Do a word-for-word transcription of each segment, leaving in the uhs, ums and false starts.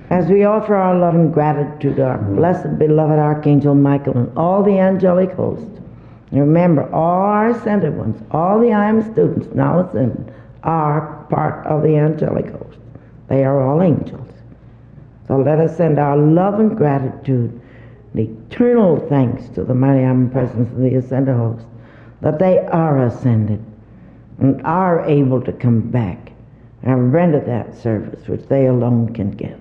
As we offer our love and gratitude to our blessed, beloved Archangel Michael and all the angelic hosts, remember, all our ascended ones, all the I am students now ascended, are part of the angelic host. They are all angels. So let us send our love and gratitude, and eternal thanks to the mighty omnipresence of the ascended host, that they are ascended and are able to come back and render that service which they alone can give.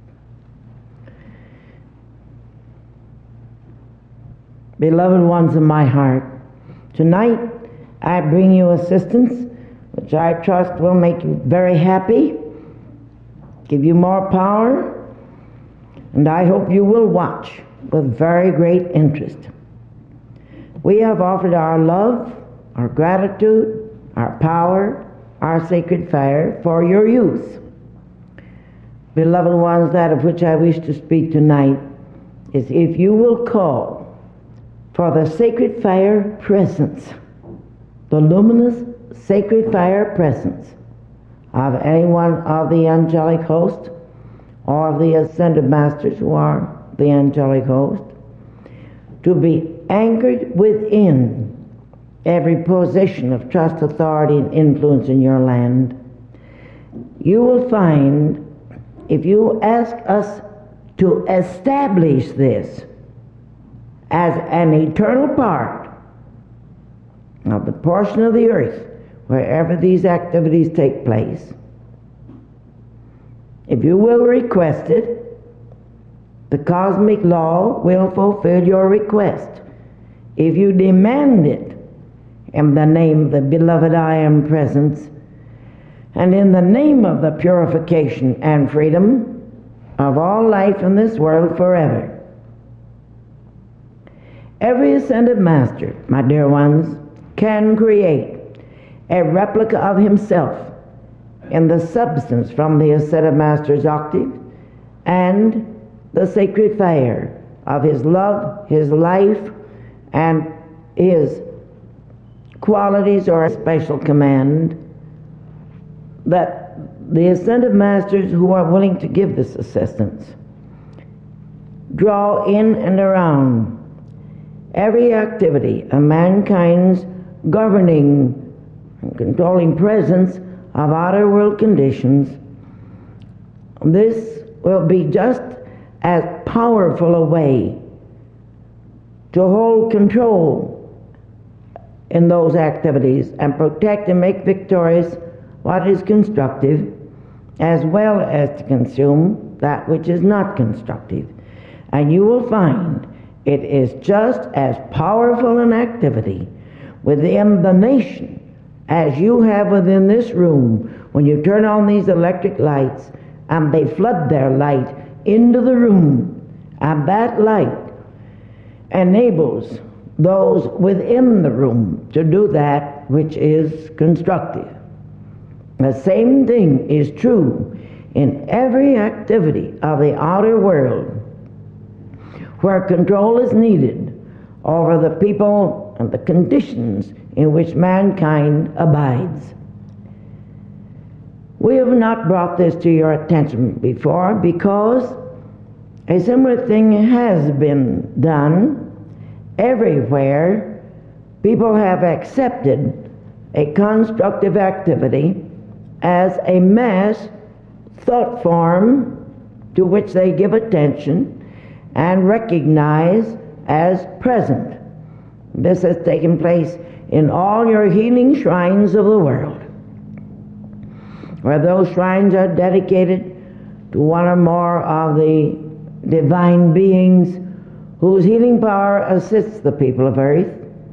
Beloved ones of my heart, tonight I bring you assistance which I trust will make you very happy, give you more power, and I hope you will watch with very great interest. We have offered our love, our gratitude, our power, our sacred fire for your use. Beloved ones, that of which I wish to speak tonight is if you will call for the sacred fire presence, the luminous sacred fire presence of any one of the angelic host or of the ascended masters who are the angelic host, to be anchored within every position of trust, authority, and influence in your land. You will find, if you ask us to establish this as an eternal part of the portion of the earth wherever these activities take place, if you will request it, the cosmic law will fulfill your request. If you demand it in the name of the beloved I Am Presence, and in the name of the purification and freedom of all life in this world forever. Every ascended master, my dear ones, can create a replica of himself in the substance from the ascended master's octave and the sacred fire of his love, his life, and his qualities or a special command, that the ascended masters who are willing to give this assistance draw in and around every activity of mankind's governing and controlling presence of outer world conditions. This will be just as powerful a way to hold control in those activities and protect and make victorious what is constructive, as well as to consume that which is not constructive. And you will find it is just as powerful an activity within the nation as you have within this room when you turn on these electric lights and they flood their light into the room, and that light enables those within the room to do that which is constructive. The same thing is true in every activity of the outer world where control is needed over the people and the conditions in which mankind abides. We have not brought this to your attention before because a similar thing has been done everywhere. People have accepted a constructive activity as a mass thought form to which they give attention and recognize as present. This has taken place in all your healing shrines of the world, where those shrines are dedicated to one or more of the divine beings whose healing power assists the people of earth.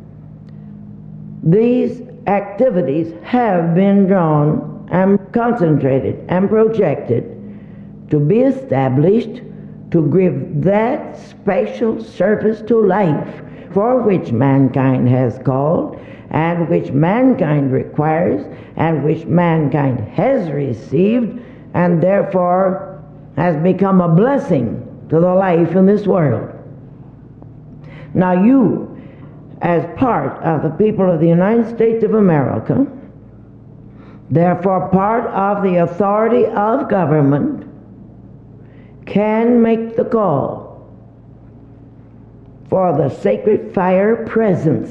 These activities have been drawn and concentrated and projected to be established to give that special service to life for which mankind has called, and which mankind requires, and which mankind has received, and therefore has become a blessing to the life in this world. Now you, as part of the people of the United States of America, therefore part of the authority of government, can make the call for the sacred fire presence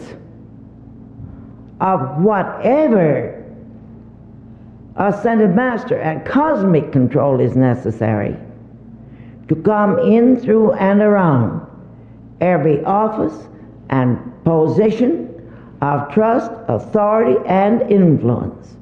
of whatever ascended master and cosmic control is necessary to come in, through, and around every office and position of trust, authority, and influence,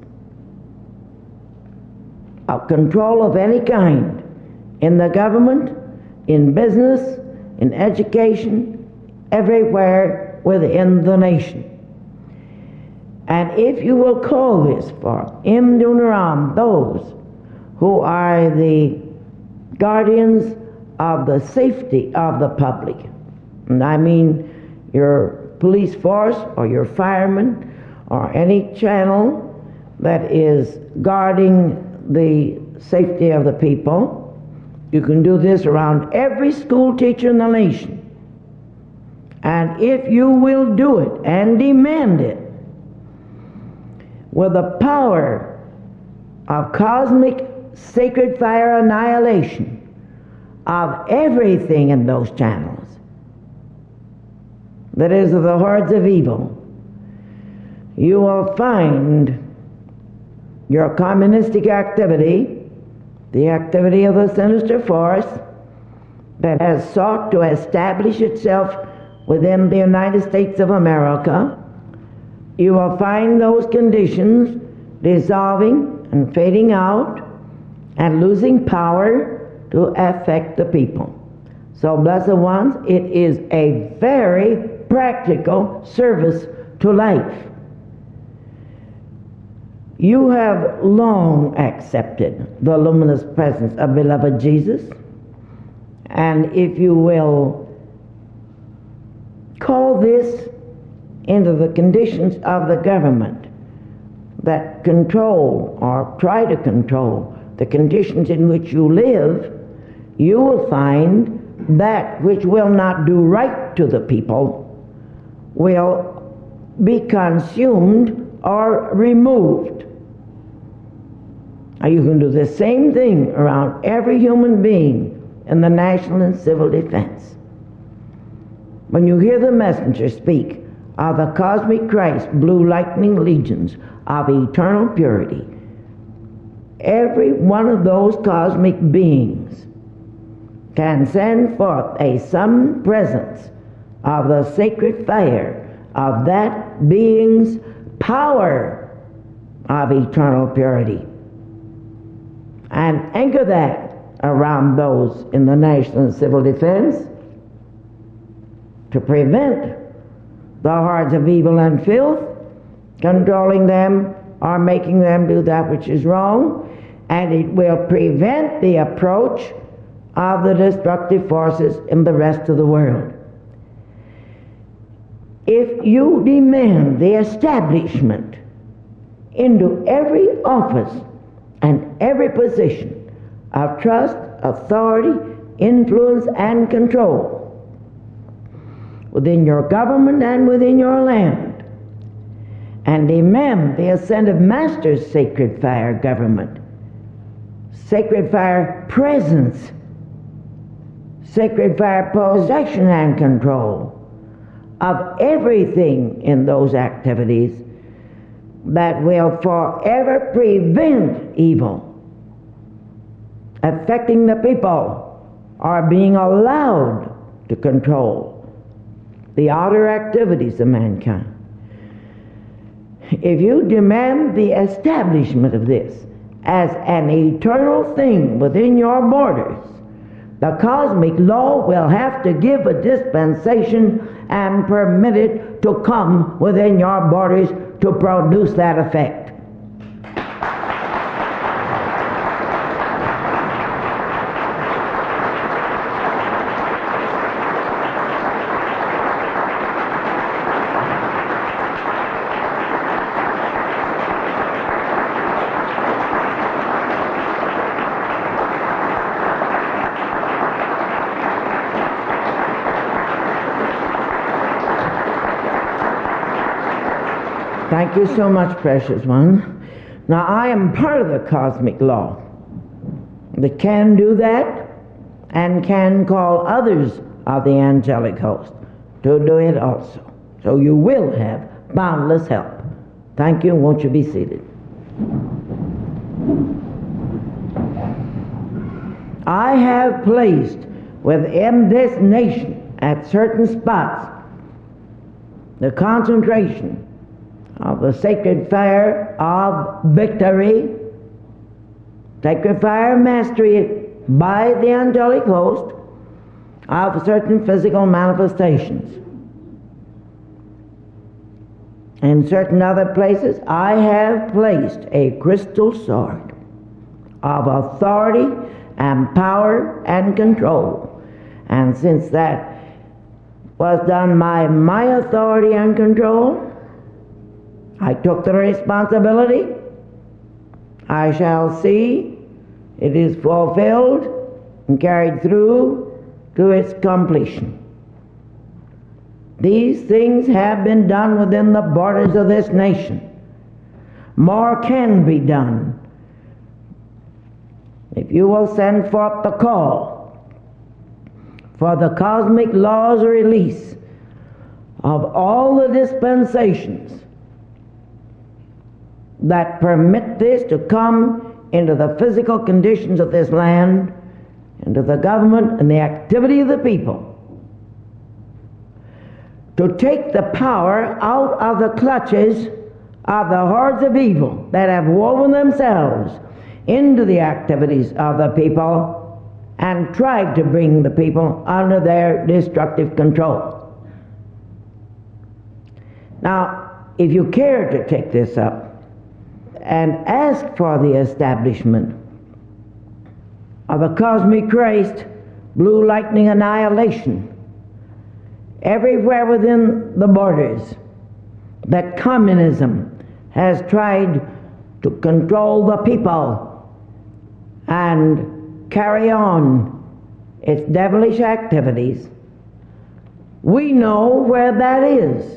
of control of any kind, in the government, in business, in education, everywhere within the nation. And if you will call this for Imdunaram, those who are the guardians of the safety of the public, and I mean your police force or your firemen or any channel that is guarding the safety of the people, you can do this around every school teacher in the nation. And if you will do it and demand it with the power of cosmic sacred fire annihilation of everything in those channels that is of the hordes of evil, you will find your communistic activity, the activity of the sinister force that has sought to establish itself within the United States of America, you will find those conditions dissolving and fading out and losing power to affect the people. So, blessed ones, it is a very practical service to life. You have long accepted the luminous presence of beloved Jesus, and if you will call this into the conditions of the government that control or try to control the conditions in which you live, you will find that which will not do right to the people will be consumed or removed. Now, you can do the same thing around every human being in the national and civil defense. When you hear the messenger speak of the cosmic Christ, blue lightning legions of eternal purity, every one of those cosmic beings can send forth a sudden presence of the sacred fire of that being's power of eternal purity, and anchor that around those in the national and civil defense to prevent the hordes of evil and filth controlling them or making them do that which is wrong, and it will prevent the approach of the destructive forces in the rest of the world. If you demand the establishment into every office and every position of trust, authority, influence, and control within your government and within your land, and demand the ascended Master's sacred fire government, sacred fire presence, sacred fire possession and control of everything in those activities that will forever prevent evil affecting the people or being allowed to control the outer activities of mankind. If you demand the establishment of this as an eternal thing within your borders, the cosmic law will have to give a dispensation and permit it to come within your borders to produce that effect. Thank you so much, precious one. Now, I am part of the cosmic law that can do that and can call others of the angelic host to do it also. So you will have boundless help. Thank you. Won't you be seated? I have placed within this nation at certain spots the concentration of the sacred fire of victory, sacred fire of mastery by the angelic host of certain physical manifestations. In certain other places, I have placed a crystal sword of authority and power and control. And since that was done by my authority and control, I took the responsibility. I shall see it is fulfilled and carried through to its completion. These things have been done within the borders of this nation. More can be done if you will send forth the call for the cosmic law's release of all the dispensations that permit this to come into the physical conditions of this land, into the government and the activity of the people, to take the power out of the clutches of the hordes of evil that have woven themselves into the activities of the people and tried to bring the people under their destructive control. Now, if you care to take this up and ask for the establishment of a cosmic Christ, blue lightning annihilation, everywhere within the borders that communism has tried to control the people and carry on its devilish activities, we know where that is.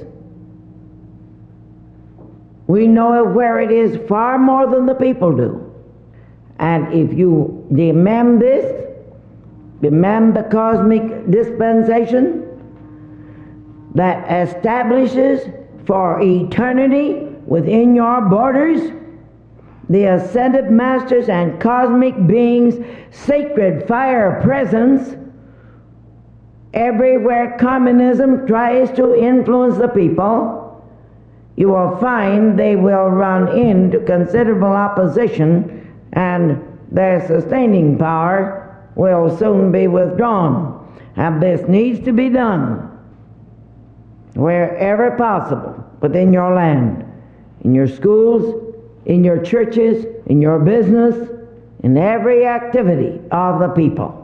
We know where it is far more than the people do. And if you demand this, demand the cosmic dispensation that establishes for eternity within your borders the ascended masters and cosmic beings' sacred fire presence everywhere communism tries to influence the people, you will find they will run into considerable opposition and their sustaining power will soon be withdrawn. And this needs to be done wherever possible within your land, in your schools, in your churches, in your business, in every activity of the people.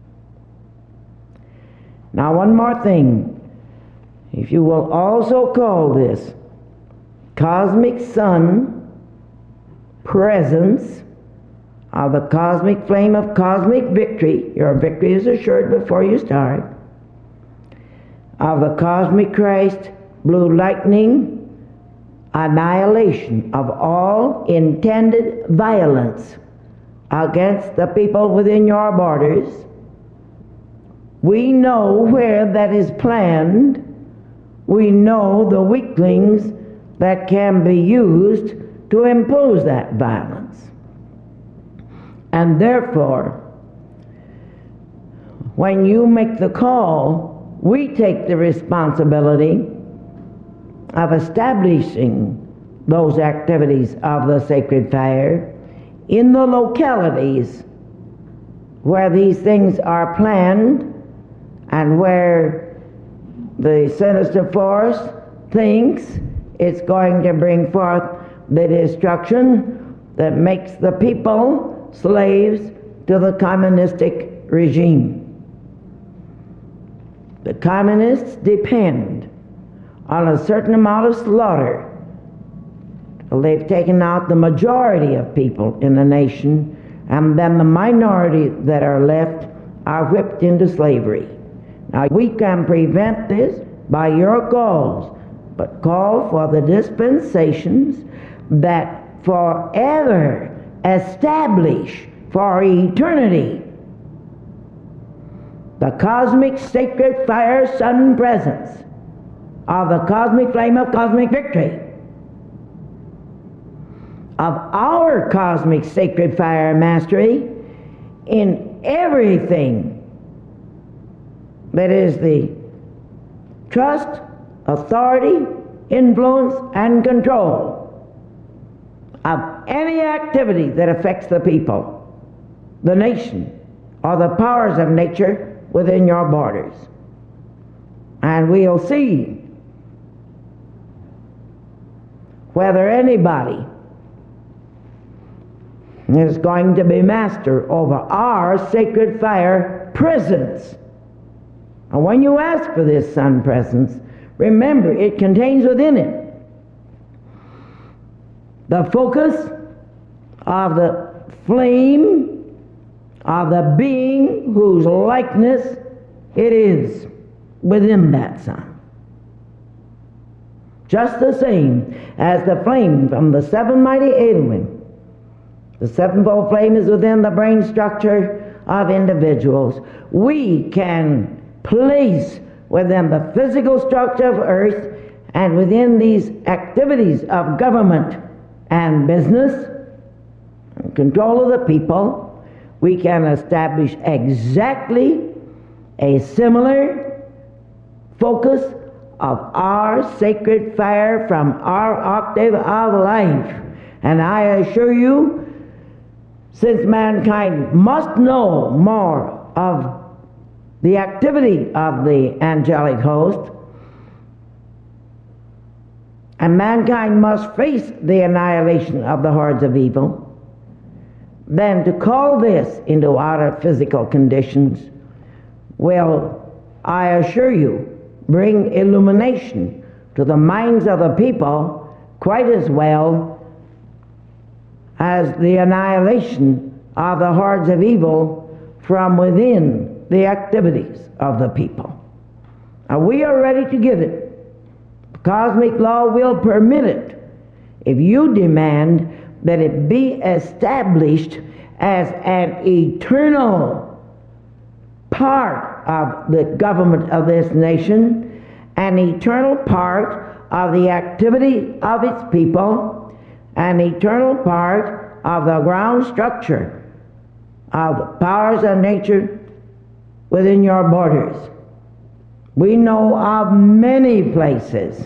Now, one more thing. If you will also call this cosmic sun presence of the cosmic flame of cosmic victory, your victory is assured before you start, of the cosmic Christ blue lightning annihilation of all intended violence against the people within your borders, we know where that is planned. We know the weaklings that can be used to impose that violence. And therefore, when you make the call, we take the responsibility of establishing those activities of the sacred fire in the localities where these things are planned and where the sinister force thinks it's going to bring forth the destruction that makes the people slaves to the communistic regime. The communists depend on a certain amount of slaughter. They've taken out the majority of people in the nation, and then the minority that are left are whipped into slavery. Now, we can prevent this by your calls, but call for the dispensations that forever establish for eternity the cosmic sacred fire sun presence of the cosmic flame of cosmic victory, of our cosmic sacred fire mastery in everything that is the trust, authority, influence, and control of any activity that affects the people, the nation, or the powers of nature within your borders. And we'll see whether anybody is going to be master over our sacred fire presence. And when you ask for this sun presence, remember it contains within it the focus of the flame of the being whose likeness it is within that sun. Just the same as the flame from the seven mighty Elohim. The sevenfold flame is within the brain structure of individuals. We can place within the physical structure of earth and within these activities of government and business and control of the people, we can establish exactly a similar focus of our sacred fire from our octave of life. And I assure you, since mankind must know more of the activity of the angelic host, and mankind must face the annihilation of the hordes of evil, then to call this into outer physical conditions will, I assure you, bring illumination to the minds of the people quite as well as the annihilation of the hordes of evil from within the activities of the people. And we are ready to give it. Cosmic law will permit it if you demand that it be established as an eternal part of the government of this nation, an eternal part of the activity of its people, an eternal part of the ground structure of the powers of nature within your borders. We know of many places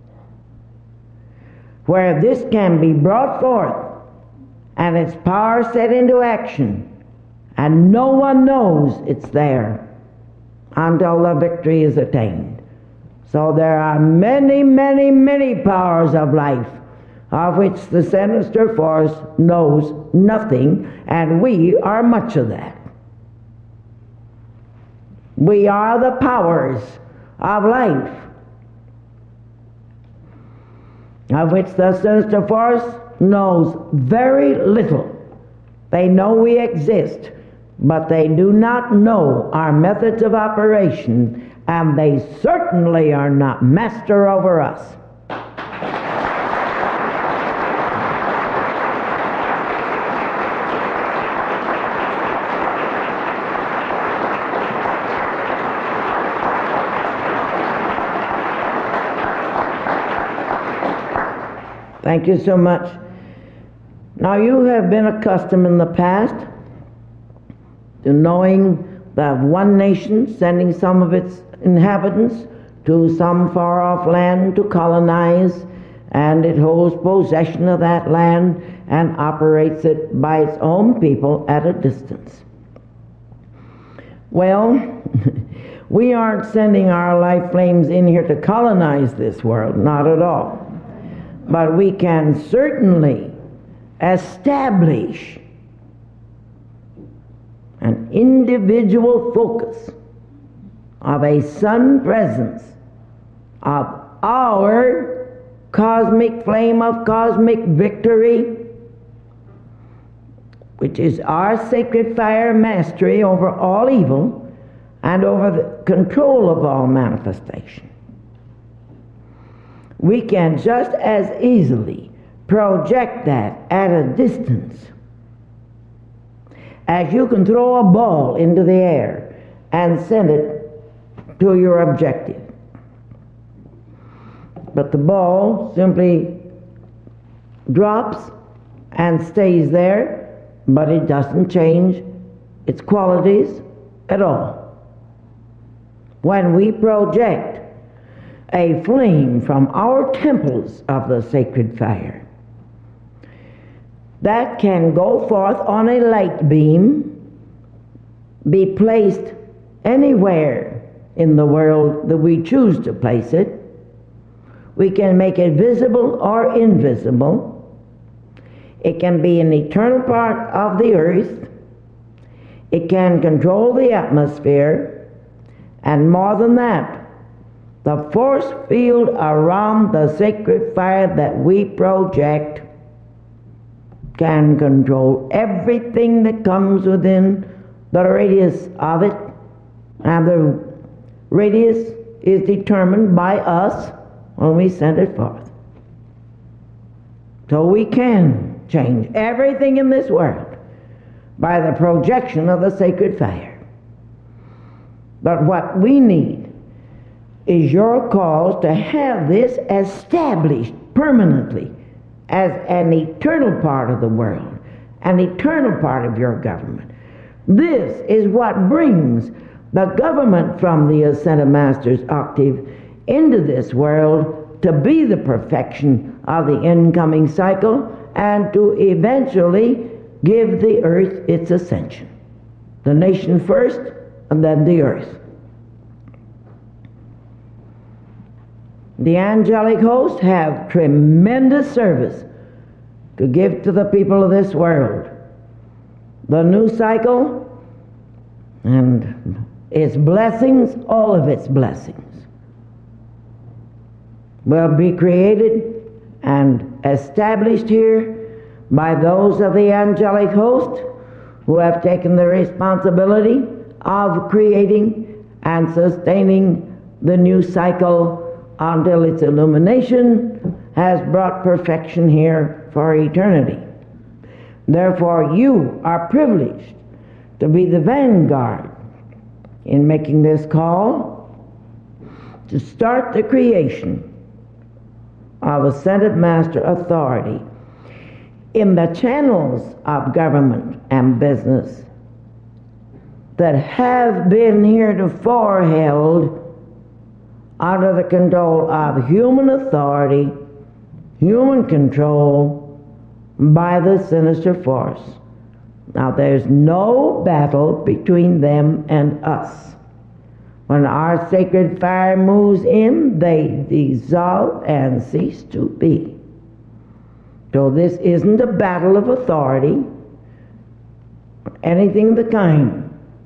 where this can be brought forth and its power set into action, and no one knows it's there until the victory is attained. So there are many, many, many powers of life of which the sinister force knows nothing, and we are much of that. We are the powers of life of which the sinister force knows very little. They know we exist, but they do not know our methods of operation, and they certainly are not master over us. Thank you so much. Now, you have been accustomed in the past to knowing that one nation sending some of its inhabitants to some far-off land to colonize, and it holds possession of that land and operates it by its own people at a distance. Well, we aren't sending our life flames in here to colonize this world, not at all. But we can certainly establish an individual focus of a sun presence of our cosmic flame of cosmic victory, which is our sacred fire mastery over all evil and over the control of all manifestation. We can just as easily project that at a distance as you can throw a ball into the air and send it to your objective. But the ball simply drops and stays there, but it doesn't change its qualities at all. When we project a flame from our temples of the sacred fire, that can go forth on a light beam, be placed anywhere in the world that we choose to place it. We can make it visible or invisible. It can be an eternal part of the earth. It can control the atmosphere. And more than that, the force field around the sacred fire that we project can control everything that comes within the radius of it. And the radius is determined by us when we send it forth. So we can change everything in this world by the projection of the sacred fire. But what we need is your cause to have this established permanently as an eternal part of the world, an eternal part of your government. This is what brings the government from the Ascended Master's octave into this world to be the perfection of the incoming cycle and to eventually give the earth its ascension. The nation first, and then the earth. The angelic hosts have tremendous service to give to the people of this world. The new cycle and its blessings, all of its blessings, will be created and established here by those of the angelic host who have taken the responsibility of creating and sustaining the new cycle until its illumination has brought perfection here for eternity. Therefore, you are privileged to be the vanguard in making this call to start the creation of Ascended Master authority in the channels of government and business that have been heretofore held under the control of human authority, human control by the sinister force. Now, there's no battle between them and us. When our sacred fire moves in, they dissolve and cease to be. So this isn't a battle of authority, anything of the kind.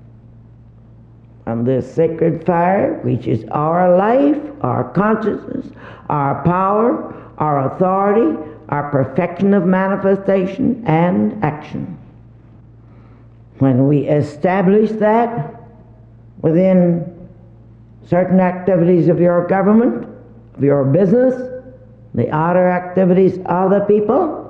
And this sacred fire, which is our life, our consciousness, our power, our authority, our perfection of manifestation and action. When we establish that within certain activities of your government, of your business, the outer activities of the people,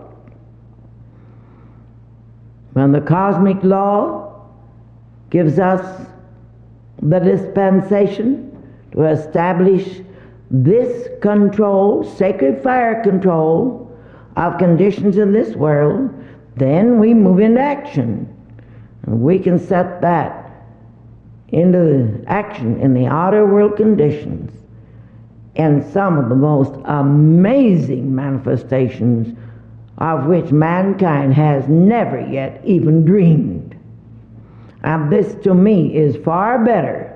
when the cosmic law gives us the dispensation to establish this control, sacred fire control of conditions in this world, then we move into action. And we can set that into action in the outer world conditions and some of the most amazing manifestations of which mankind has never yet even dreamed. And this to me is far better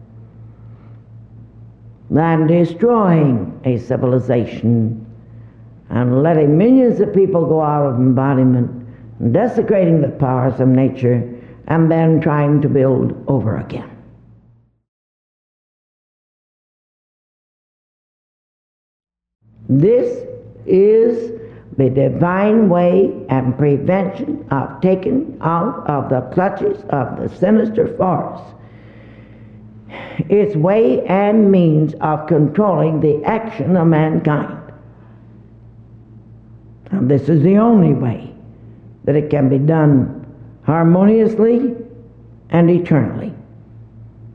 than destroying a civilization and letting millions of people go out of embodiment, desecrating the powers of nature, and then trying to build over again. This is the divine way and prevention of taking out of the clutches of the sinister force. Its way and means of controlling the action of mankind. And this is the only way that it can be done harmoniously and eternally.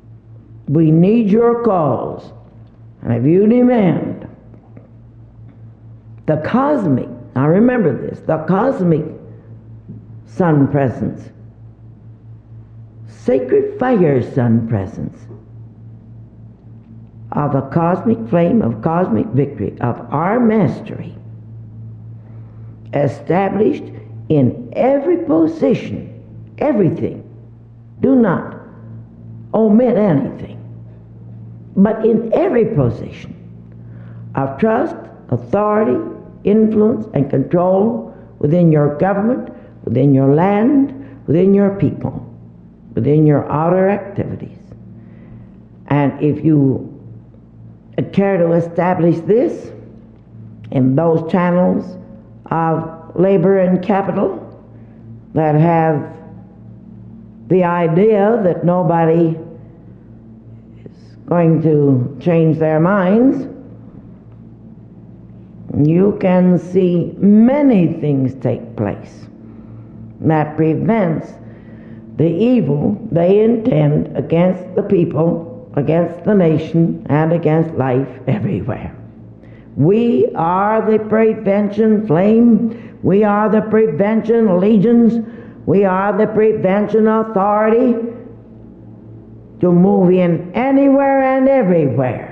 We need your cause. And if you demand the cosmic, now remember this, the cosmic sun presence, sacred fire sun presence of the cosmic flame of cosmic victory of our mastery, established in every position, everything. Do not omit anything. But in every position of trust, authority, influence, and control within your government, within your land, within your people, within your outer activities. And if you care to establish this in those channels of labor and capital that have the idea that nobody is going to change their minds, you can see many things take place that prevents the evil they intend against the people, against the nation, and against life everywhere. We are the prevention flame. We are the prevention legions. We are the prevention authority to move in anywhere and everywhere.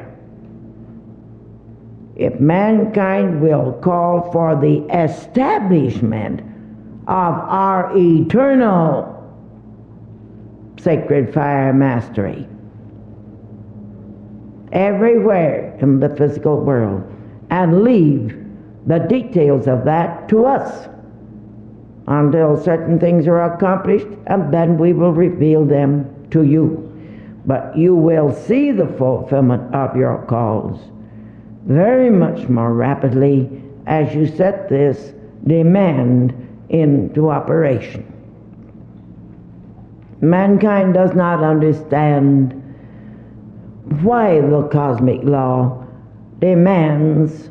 If mankind will call for the establishment of our eternal sacred fire mastery everywhere in the physical world, and leave the details of that to us until certain things are accomplished, and then we will reveal them to you. But you will see the fulfillment of your calls very much more rapidly as you set this demand into operation. Mankind does not understand why the cosmic law demands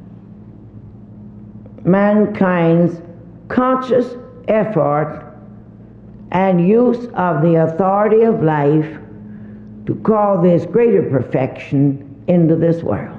mankind's conscious effort and use of the authority of life to call this greater perfection into this world.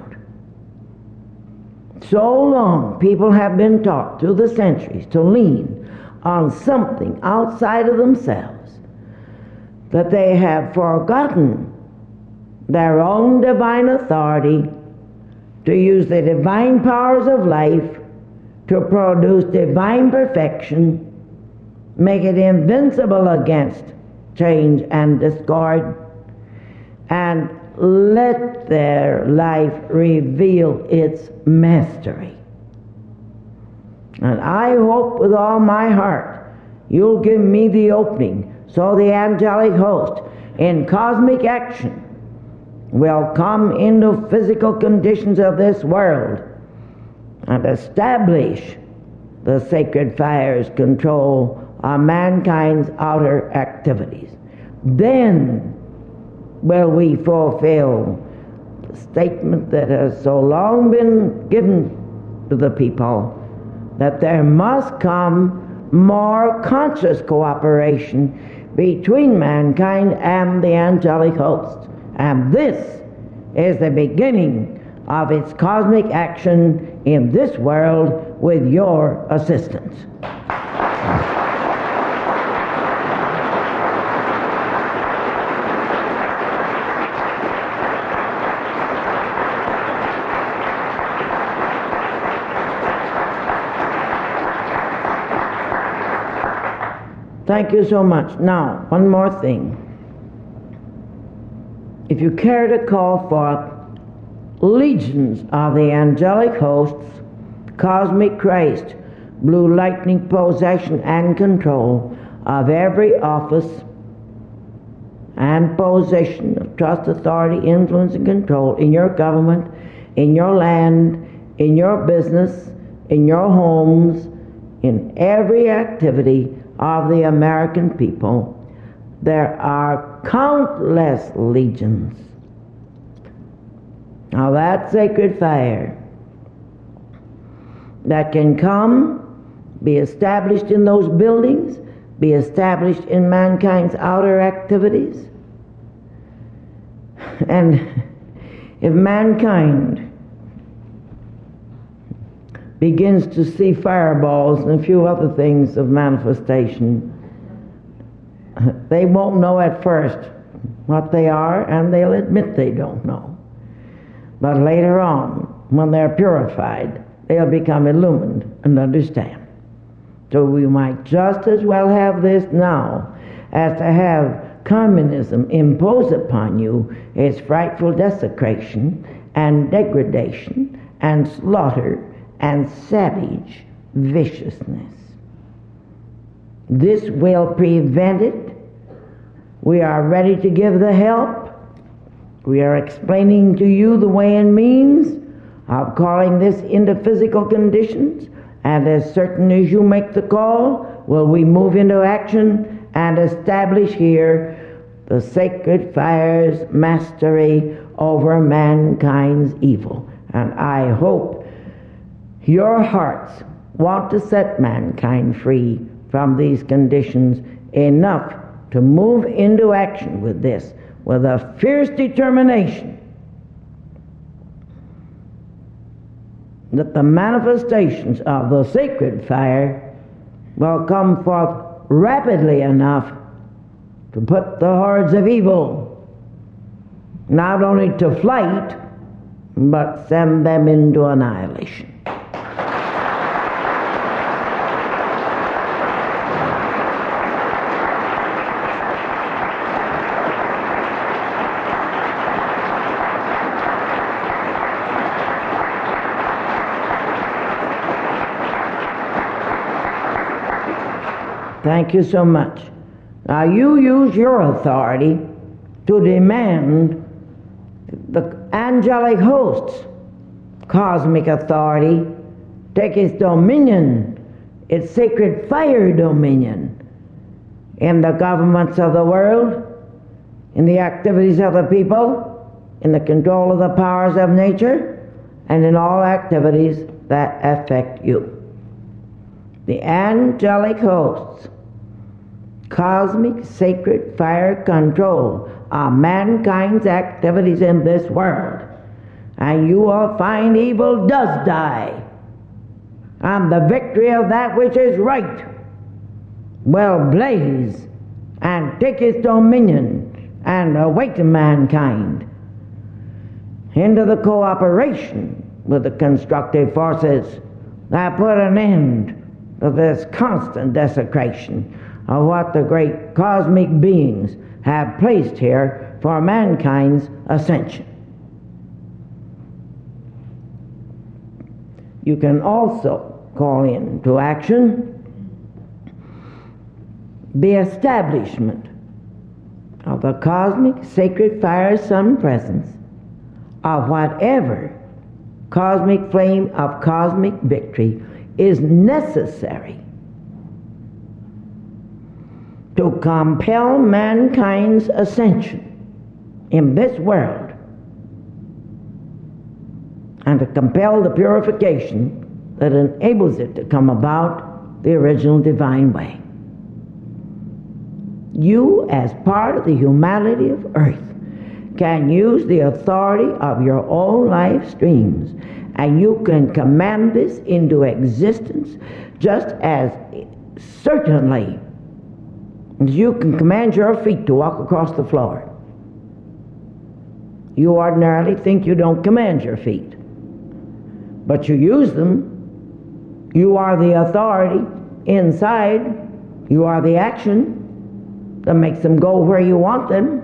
So long people have been taught through the centuries to lean on something outside of themselves that they have forgotten their own divine authority to use the divine powers of life to produce divine perfection, make it invincible against change and discord, and let their life reveal its mastery. And I hope with all my heart you'll give me the opening so the angelic host in cosmic action will come into physical conditions of this world and establish the sacred fire's control on mankind's outer activities. Then will we fulfill the statement that has so long been given to the people, that there must come more conscious cooperation between mankind and the angelic host. And this is the beginning of its cosmic action in this world with your assistance. Thank you so much. Now, one more thing. If you care to call forth legions of the angelic hosts, cosmic Christ, blue lightning possession and control of every office and position of trust, authority, influence, and control in your government, in your land, in your business, in your homes, in every activity of the American people, there are countless legions. Now that sacred fire that can come, be established in those buildings, be established in mankind's outer activities, And if mankind begins to see fireballs and a few other things of manifestation, they won't know at first what they are, and they'll admit they don't know. But later on, when they're purified, they'll become illumined and understand. So we might just as well have this now as to have communism impose upon you its frightful desecration and degradation and slaughter and savage viciousness. This will prevent it. We are ready to give the help. We are explaining to you the way and means of calling this into physical conditions, and as certain as you make the call, will we move into action and establish here the sacred fire's mastery over mankind's evil. And I hope your hearts want to set mankind free from these conditions enough to move into action with this, with a fierce determination that the manifestations of the sacred fire will come forth rapidly enough to put the hordes of evil not only to flight, but send them into annihilation. Thank you so much. Now you use your authority to demand the angelic hosts, cosmic authority, take its dominion, its sacred fire dominion in the governments of the world, in the activities of the people, in the control of the powers of nature, and in all activities that affect you. The angelic hosts, cosmic sacred fire control of mankind's activities in this world, and you will find evil does die, and the victory of that which is right will blaze and take its dominion and awaken mankind into the cooperation with the constructive forces that put an end to this constant desecration of what the great cosmic beings have placed here for mankind's ascension. You can also call into action the establishment of the cosmic sacred fire sun presence of whatever cosmic flame of cosmic victory is necessary to compel mankind's ascension in this world and to compel the purification that enables it to come about the original divine way. You, as part of the humanity of earth, can use the authority of your own life streams, and you can command this into existence just as certainly as you can command your feet to walk across the floor. You ordinarily think you don't command your feet, but you use them. You are the authority inside. You are the action that makes them go where you want them.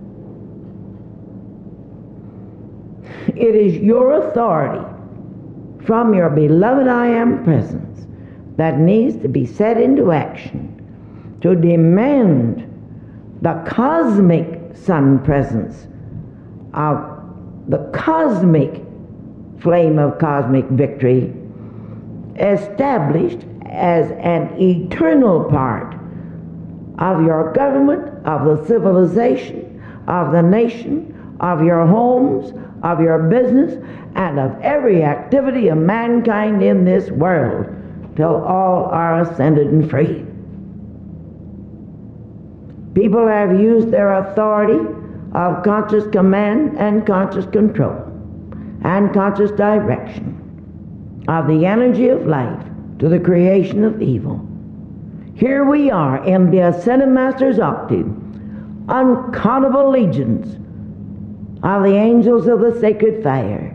It is your authority from your beloved I Am presence that needs to be set into action to demand the cosmic sun presence of the cosmic flame of cosmic victory established as an eternal part of your government, of the civilization, of the nation, of your homes, of your business, and of every activity of mankind in this world, till all are ascended and free. People have used their authority of conscious command and conscious control and conscious direction of the energy of life to the creation of evil. Here we are in the Ascended Master's octave, uncountable legions of the angels of the sacred fire,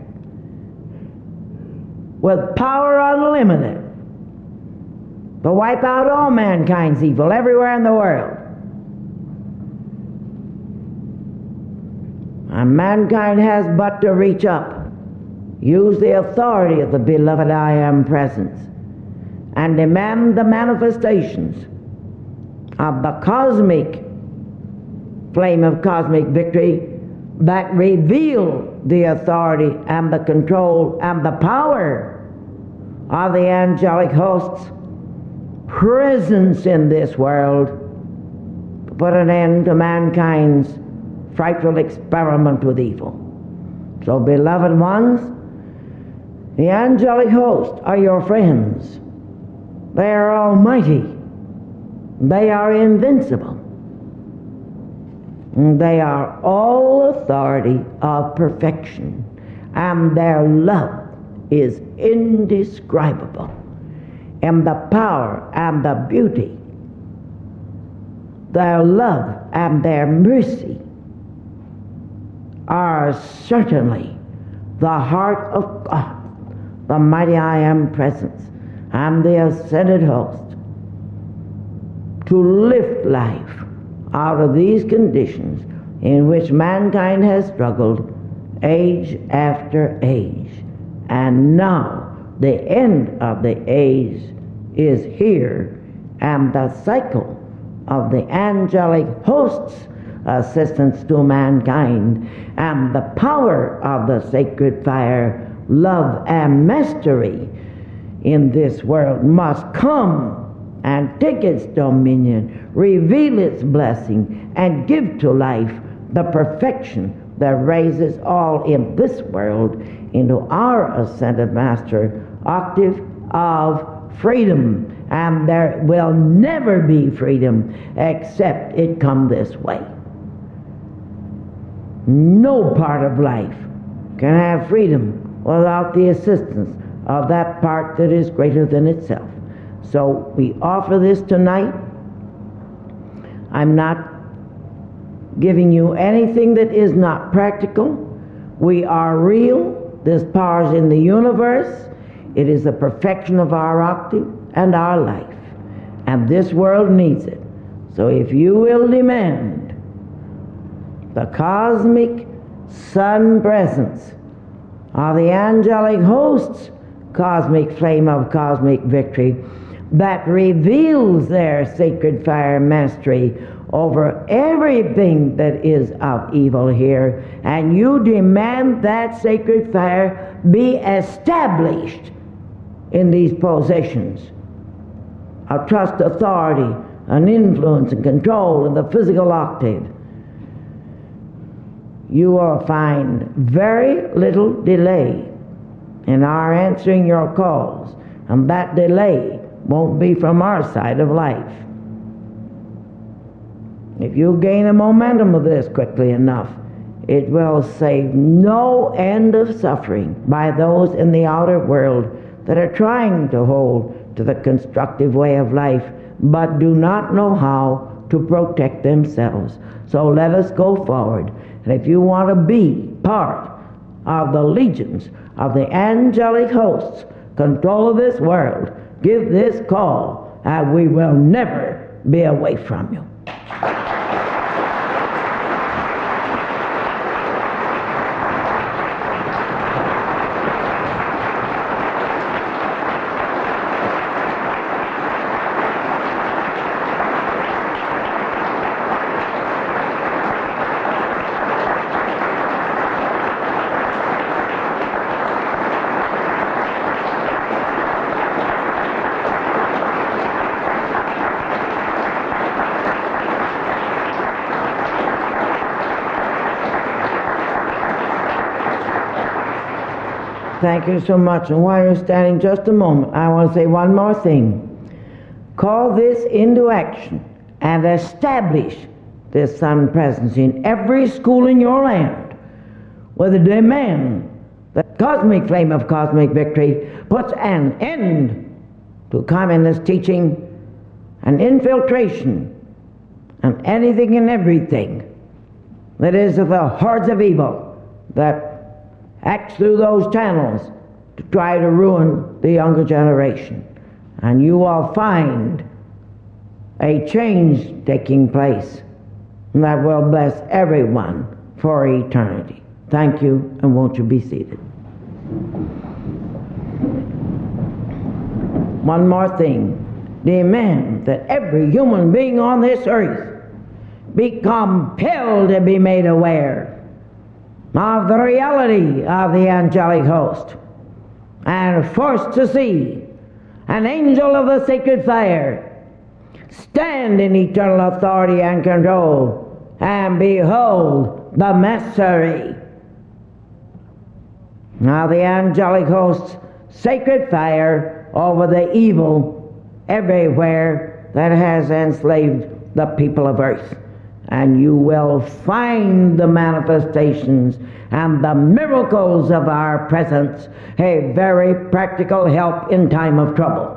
with power unlimited to wipe out all mankind's evil everywhere in the world. And mankind has but to reach up, use the authority of the beloved I Am Presence, and demand the manifestations of the cosmic flame of cosmic victory that reveal the authority and the control and the power of the angelic hosts' presence in this world to put an end to mankind's frightful experiment with evil. So, beloved ones, the angelic hosts are your friends. They are almighty. They are invincible. They are all authority of perfection, and their love is indescribable. And the power and the beauty, their love and their mercy are certainly the heart of God, the mighty I Am Presence, and the ascended host, to lift life out of these conditions in which mankind has struggled age after age. And now the end of the age is here, and the cycle of the angelic host's assistance to mankind and the power of the sacred fire, love and mastery in this world must come and take its dominion, reveal its blessing, and give to life the perfection that raises all in this world into our Ascended Master octave of freedom. And there will never be freedom except it come this way. No part of life can have freedom without the assistance of that part that is greater than itself. So we offer this tonight. I'm not giving you anything that is not practical. We are real. This power is in the universe. It is the perfection of our octave and our life. And this world needs it. So if you will demand the cosmic sun presence of the angelic host's cosmic flame of cosmic victory that reveals their sacred fire mastery over everything that is of evil here, and you demand that sacred fire be established in these possessions of trust, authority, and influence and control in the physical octave, you will find very little delay in our answering your calls, and that delay won't be from our side of life. If you gain a momentum of this quickly enough, it will save no end of suffering by those in the outer world that are trying to hold to the constructive way of life but do not know how to protect themselves. So let us go forward. And if you want to be part of the legions of the angelic hosts, control of this world, give this call, and we will never be away from you. Thank you so much. And while you're standing just a moment, I want to say one more thing. Call this into action and establish this sun presence in every school in your land, with a demand that cosmic flame of cosmic victory puts an end to communist teaching and infiltration and anything and everything that is of the hordes of evil that acts through those channels to try to ruin the younger generation. And you will find a change taking place that will bless everyone for eternity. Thank you, and won't you be seated. One more thing. Demand that every human being on this earth be compelled to be made aware of the reality of the angelic host and forced to see an angel of the sacred fire stand in eternal authority and control, and behold the mystery. Now the angelic host's sacred fire over the evil everywhere that has enslaved the people of earth. And you will find the manifestations and the miracles of our presence a very practical help in time of trouble.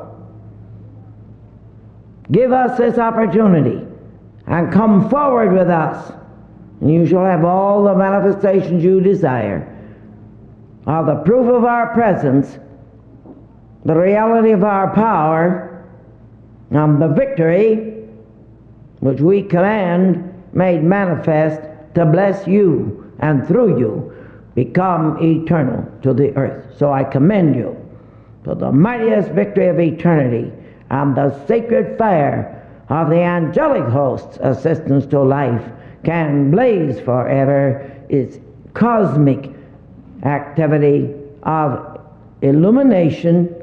Give us this opportunity and come forward with us, and you shall have all the manifestations you desire of the proof of our presence, the reality of our power, and the victory which we command made manifest to bless you and through you become eternal to the earth. So I commend you to the mightiest victory of eternity and the sacred fire of the angelic host's assistance to life can blaze forever its cosmic activity of illumination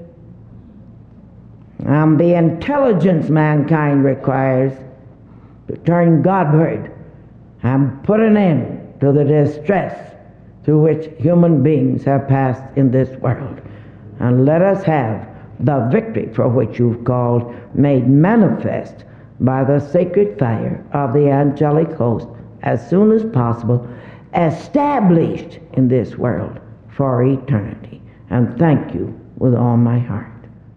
and the intelligence mankind requires to turn Godward and put an end to the distress through which human beings have passed in this world. And let us have the victory for which you've called made manifest by the sacred fire of the angelic host as soon as possible, established in this world for eternity. And thank you with all my heart.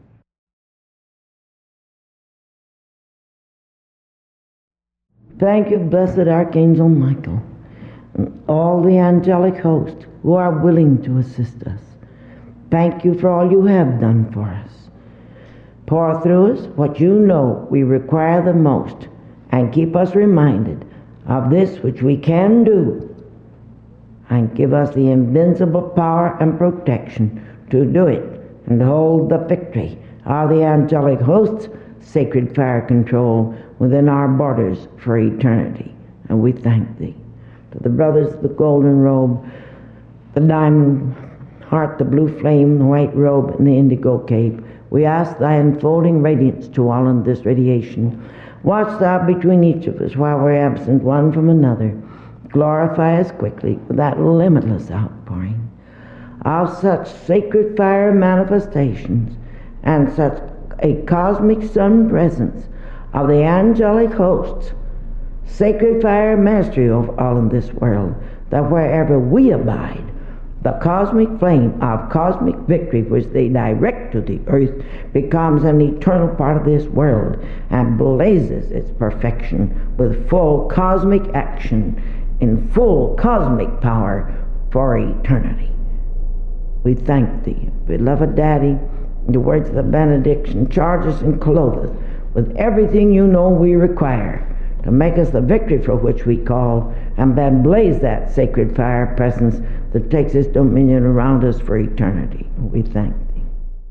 Thank you, blessed Archangel Michael, and all the angelic host who are willing to assist us. Thank you for all you have done for us. Pour through us what you know we require the most, and keep us reminded of this which we can do, and give us the invincible power and protection to do it and hold the victory of the angelic host's sacred fire control within our borders for eternity. And we thank thee. To the brothers of the golden robe, the diamond heart, the blue flame, the white robe, and the indigo cape, we ask thy enfolding radiance to all in this radiation. Watch thou between each of us while we're absent one from another. Glorify us quickly with that limitless outpouring of such sacred fire manifestations and such a cosmic sun presence of the angelic hosts, sacred fire ministry of all in this world, that wherever we abide, the cosmic flame of cosmic victory which they direct to the earth becomes an eternal part of this world and blazes its perfection with full cosmic action in full cosmic power for eternity. We thank thee, beloved Daddy. In the words of the benediction, charge us and clothe us with everything you know we require to make us the victory for which we call, and then blaze that sacred fire presence that takes its dominion around us for eternity. We thank thee.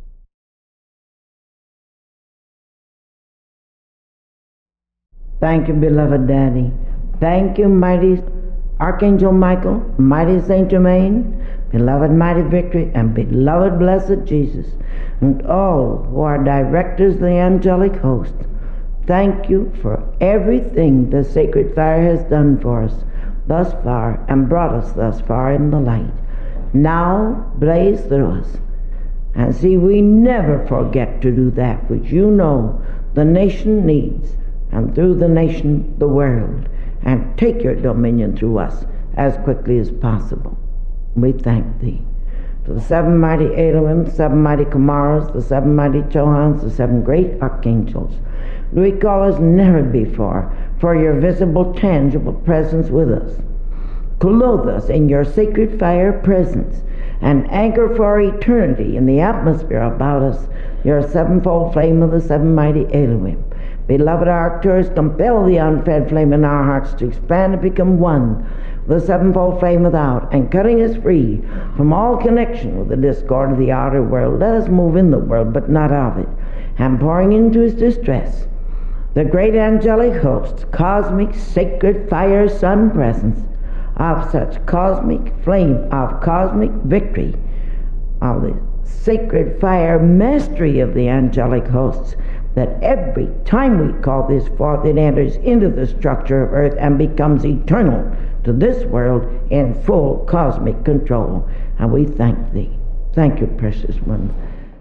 Thank you, beloved Daddy. Thank you, mighty Archangel Michael, mighty Saint Germain, beloved mighty Victory, and beloved blessed Jesus, and all who are directors of the angelic host. Thank you for everything the sacred fire has done for us thus far and brought us thus far in the light. Now blaze through us, and see we never forget to do that which you know the nation needs, and through the nation the world. and take your dominion through us as quickly as possible. We thank thee. To the seven mighty Elohim, the seven mighty Kamaras, the seven mighty Chohans, the seven great archangels, do we call as never before for your visible, tangible presence with us. Clothe us in your sacred fire presence, and anchor for eternity in the atmosphere about us your sevenfold flame of the seven mighty Elohim. Beloved Arcturus, compel the unfed flame in our hearts to expand and become one with the sevenfold flame without, and cutting us free from all connection with the discord of the outer world, let us move in the world but not of it, and pouring into its distress the great angelic hosts, cosmic, sacred fire, sun presence of such cosmic flame, of cosmic victory, of the sacred fire mastery of the angelic hosts, that every time we call this forth, it enters into the structure of earth and becomes eternal to this world in full cosmic control. And we thank thee. Thank you, precious ones.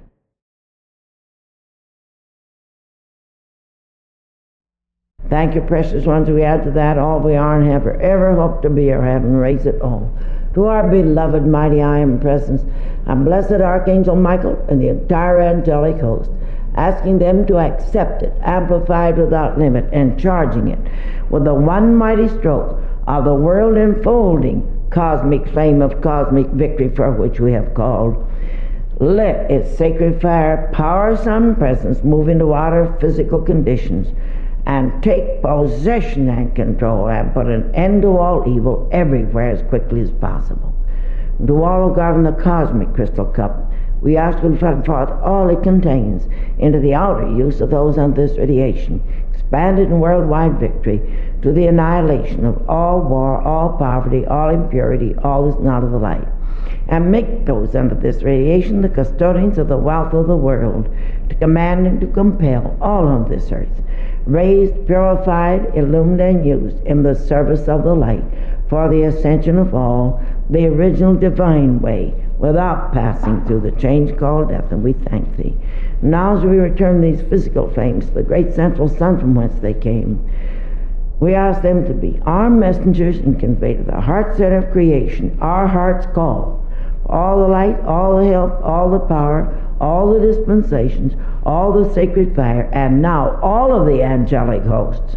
Thank you, precious ones. We add to that all we are and have ever hoped to be or have, and raise it all to our beloved mighty I Am Presence and blessed Archangel Michael and the entire angelic host, asking them to accept it, amplified without limit, and charging it with the one mighty stroke of the world enfolding cosmic flame of cosmic victory for which we have called. Let its sacred fire, power, sun presence move into outer physical conditions and take possession and control and put an end to all evil everywhere as quickly as possible. To all who govern the cosmic crystal cup, we ask you to put forth all it contains into the outer use of those under this radiation, expanded in worldwide victory to the annihilation of all war, all poverty, all impurity, all is not of the light, and make those under this radiation the custodians of the wealth of the world, to command and to compel all on this earth, raised, purified, illumined, and used in the service of the light for the ascension of all, the original divine way, without passing through the change called death. And we thank thee. Now as we return these physical flames to the great central sun from whence they came, we ask them to be our messengers and convey to the heart center of creation our heart's call, all the light, all the help, all the power, all the dispensations, all the sacred fire, and now all of the angelic hosts,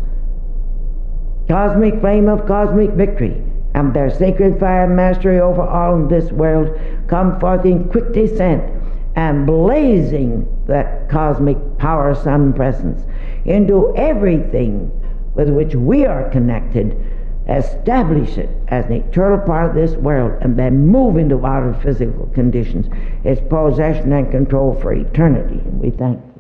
cosmic flame of cosmic victory, and their sacred fire mastery over all in this world, come forth in quick descent and blazing that cosmic power sun presence into everything with which we are connected, establish it as an eternal part of this world, and then move into outer physical conditions, its possession and control for eternity. And we thank